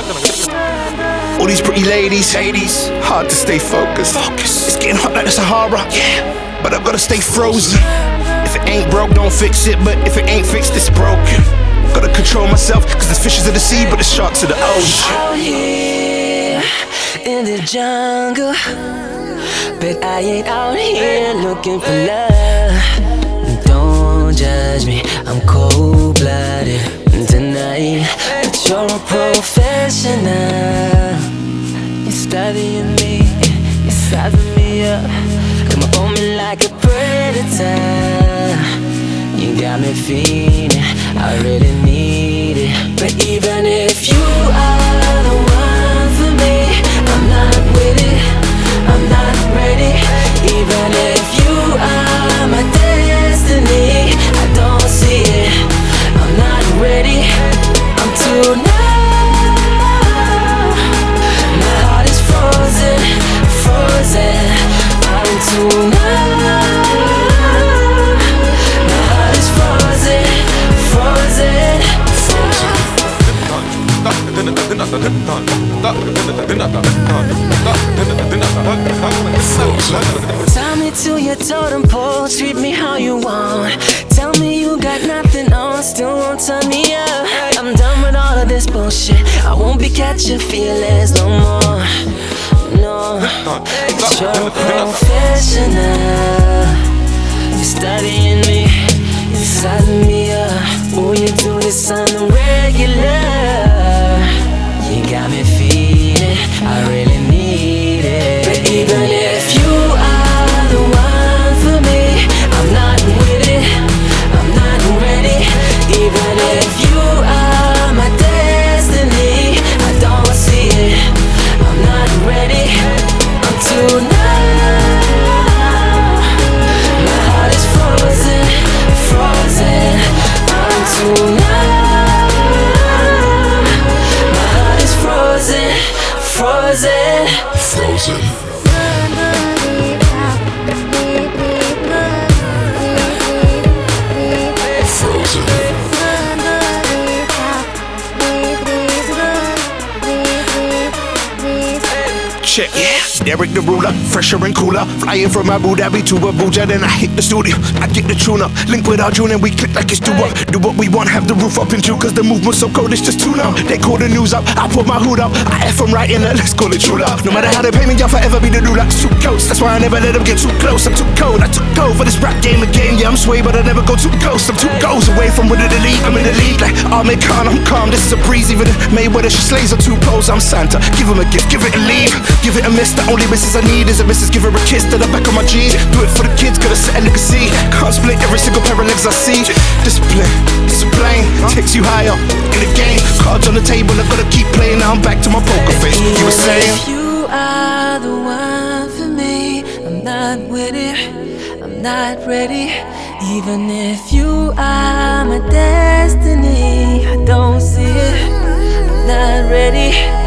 All these pretty ladies, hard to stay focused. It's getting hot like the Sahara, but I've gotta stay frozen. If it ain't broke, don't fix it. But if it ain't fixed, it's broken. Gotta control myself, cause there's fishes in the sea, but there's sharks in the ocean. Out here in the jungle, but I ain't out here looking for love. Don't judge me, I'm cold-blooded tonight. But you're a professional. You're studying me, you're sizing me up. Come on me like a predator. You got me feeling, I really need it. But even if you are the one for me, I'm not with it, I'm not ready. Even if you are my destiny, I don't see it, I'm not ready. I'm too numb, my heart is frozen, frozen. I'm too numb, my heart is frozen, frozen. Tie me to your totem pole, treat me how you want. Tell me you got nothing on, still won't turn me up. I'm done with all of this bullshit, I won't be catching feelings no more. No, but you're a professional. You're studying me, you're sizing me up. Oh, you do this on the regular. You got me feeling, I really need it. But even if you are the one for me, I'm not with it, I'm not ready. Even if you are my destiny, I don't see it, I'm not ready. I'm too numb, my heart is frozen, frozen. I'm too numb, my heart is frozen, frozen, frozen. Check, Derek the ruler, fresher and cooler. Flying from Abu Dhabi to Abuja, then I hit the studio. I get the tune up, link with our June and we click like it's do up. Do what we want, have the roof up in June, cause the movement's so cold, it's just too numb. They call the news up, I put my hood up. I F them right in there, let's call it true love. No matter how they pay me, I'll forever be the ruler. Too close, that's why I never let them get too close. I'm too cold, I took cold for this rap game again. Yeah, I'm sway, but I never go too close. I'm 2 goals away from winning the league. I'm in the league like Ahmed Khan, I'm calm. This is a breeze, even if Mayweather, she slays on 2 poles. I'm Santa, give him a gift, give it a leave. Give it a miss, the only misses I need is a missus. Give her a kiss to the back of my G's. Do it for the kids, gotta sit and look and see. Can't split every single pair of legs I see. Discipline, discipline, takes you higher in the game. Cards on the table, I gotta keep playing. Now I'm back to my poker face. You were saying, if you are the one for me, I'm not with it, I'm not ready. Even if you are my destiny, I don't see it, I'm not ready.